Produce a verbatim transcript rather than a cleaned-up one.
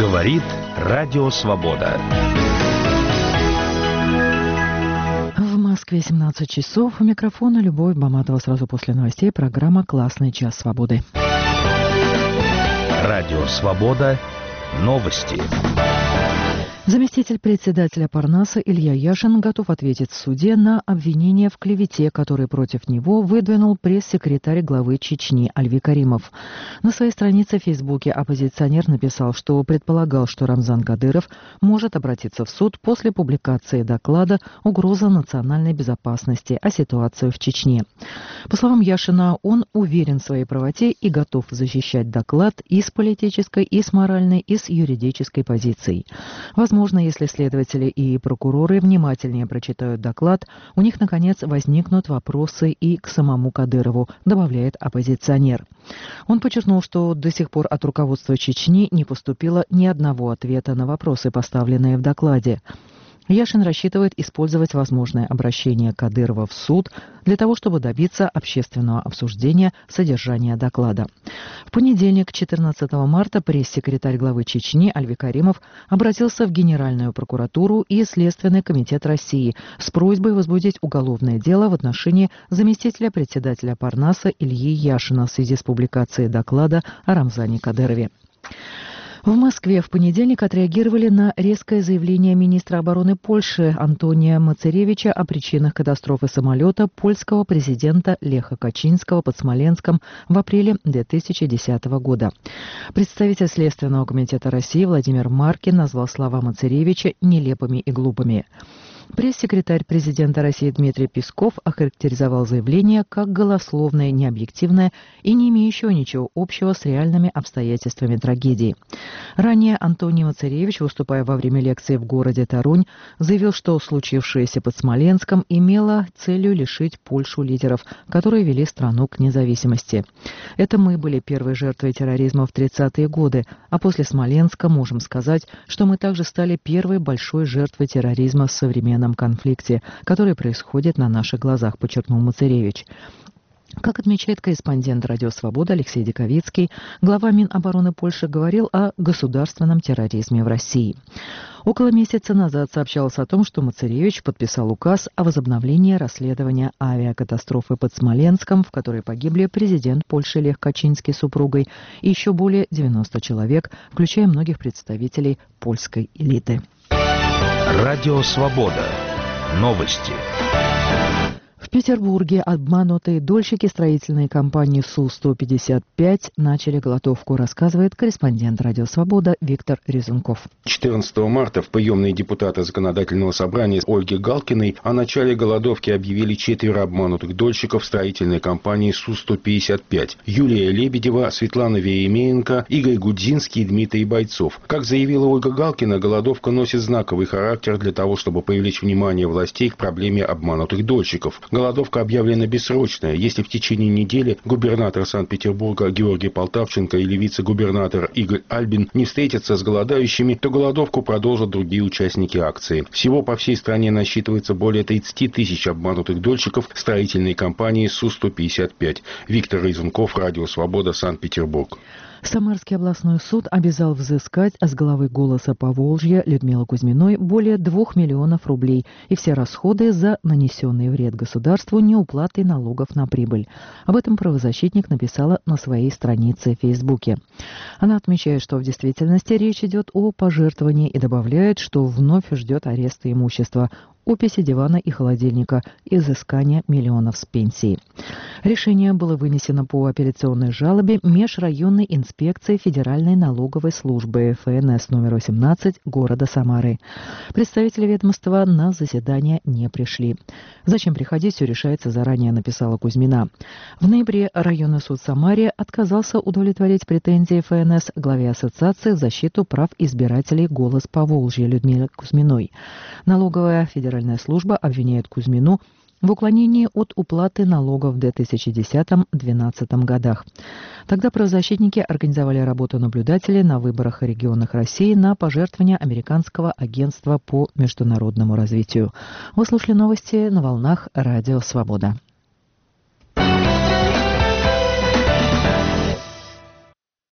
Говорит Радио Свобода. В Москве семнадцать часов. У микрофона Любовь Баматова. Сразу после новостей программа «Классный час свободы». Радио Свобода. Новости. Заместитель председателя Парнаса Илья Яшин готов ответить в суде на обвинения в клевете, которые против него выдвинул пресс-секретарь главы Чечни Альви Каримов. На своей странице в Фейсбуке оппозиционер написал, что предполагал, что Рамзан Кадыров может обратиться в суд после публикации доклада «Угроза национальной безопасности о ситуации в Чечне». По словам Яшина, он уверен в своей правоте и готов защищать доклад и с политической, и с моральной, и с юридической позицией. Возможно, если следователи и прокуроры внимательнее прочитают доклад, у них, наконец, возникнут вопросы и к самому Кадырову, добавляет оппозиционер. Он подчеркнул, что до сих пор от руководства Чечни не поступило ни одного ответа на вопросы, поставленные в докладе. Яшин рассчитывает использовать возможное обращение Кадырова в суд для того, чтобы добиться общественного обсуждения содержания доклада. В понедельник, четырнадцатого марта, пресс-секретарь главы Чечни Альви Каримов обратился в Генеральную прокуратуру и Следственный комитет России с просьбой возбудить уголовное дело в отношении заместителя председателя Парнаса Ильи Яшина в связи с публикацией доклада о Рамзане Кадырове. В Москве в понедельник отреагировали на резкое заявление министра обороны Польши Антония Мацеревича о причинах катастрофы самолета польского президента Леха Качинского под Смоленском в апреле две тысячи десятого года. Представитель Следственного комитета России Владимир Маркин назвал слова Мацеревича нелепыми и глупыми. Пресс-секретарь президента России Дмитрий Песков охарактеризовал заявление как голословное, необъективное и не имеющее ничего общего с реальными обстоятельствами трагедии. Ранее Антоний Мацеревич, выступая во время лекции в городе Торунь, заявил, что случившееся под Смоленском имело целью лишить Польшу лидеров, которые вели страну к независимости. «Это мы были первой жертвой терроризма в тридцатые годы, а после Смоленска можем сказать, что мы также стали первой большой жертвой терроризма в современном конфликте, который происходит на наших глазах», подчеркнул Мацеревич. Как отмечает корреспондент «Радио Свобода» Алексей Диковицкий, глава Минобороны Польши говорил о государственном терроризме в России. Около месяца назад сообщалось о том, что Мацеревич подписал указ о возобновлении расследования авиакатастрофы под Смоленском, в которой погибли президент Польши Лех Качинский с супругой и еще более девяноста человек, включая многих представителей польской элиты. Радио Свобода. Новости. В Петербурге обманутые дольщики строительной компании Су сто пятьдесят пять начали голодовку, рассказывает корреспондент «Радио Свобода» Виктор Резунков. четырнадцатого марта в приемной депутата Законодательного собрания Ольги Галкиной о начале голодовки объявили четверо обманутых дольщиков строительной компании Су сто пятьдесят пять. Юлия Лебедева, Светлана Веремеенко, Игорь Гудзинский и Дмитрий Бойцов. Как заявила Ольга Галкина, голодовка носит знаковый характер для того, чтобы привлечь внимание властей к проблеме обманутых дольщиков. Голодовка объявлена бессрочная. Если в течение недели губернатор Санкт-Петербурга Георгий Полтавченко или вице-губернатор Игорь Альбин не встретятся с голодающими, то голодовку продолжат другие участники акции. Всего по всей стране насчитывается более тридцати тысяч обманутых дольщиков строительной компании Су сто пятьдесят пять. Виктор Резунков, Радио Свобода, Санкт-Петербург. Самарский областной суд обязал взыскать с главы «Голоса Поволжья» Людмилы Кузьминой более двух миллионов рублей и все расходы за нанесенный вред государству неуплатой налогов на прибыль. Об этом правозащитник написала на своей странице в Фейсбуке. Она отмечает, что в действительности речь идет о пожертвовании и добавляет, что вновь ждет ареста имущества, описи дивана и холодильника и изыскания миллионов с пенсии. Решение было вынесено по апелляционной жалобе межрайонной инспекции Федеральной налоговой службы эф эн эс номер восемнадцать города Самары. Представители ведомства на заседание не пришли. Зачем приходить, все решается заранее, написала Кузьмина. В ноябре районный суд Самаре отказался удовлетворить претензии эф эн эс главе ассоциации в защиту прав избирателей «Голос Поволжья» Людмилы Кузьминой. Налоговая федеральная служба обвиняет Кузьмину в уклонении от уплаты налогов в две тысячи десятом — две тысячи двенадцатом годах. Тогда правозащитники организовали работу наблюдателей на выборах регионах России на пожертвования Американского агентства по международному развитию. Вы слушали новости на волнах Радио Свобода.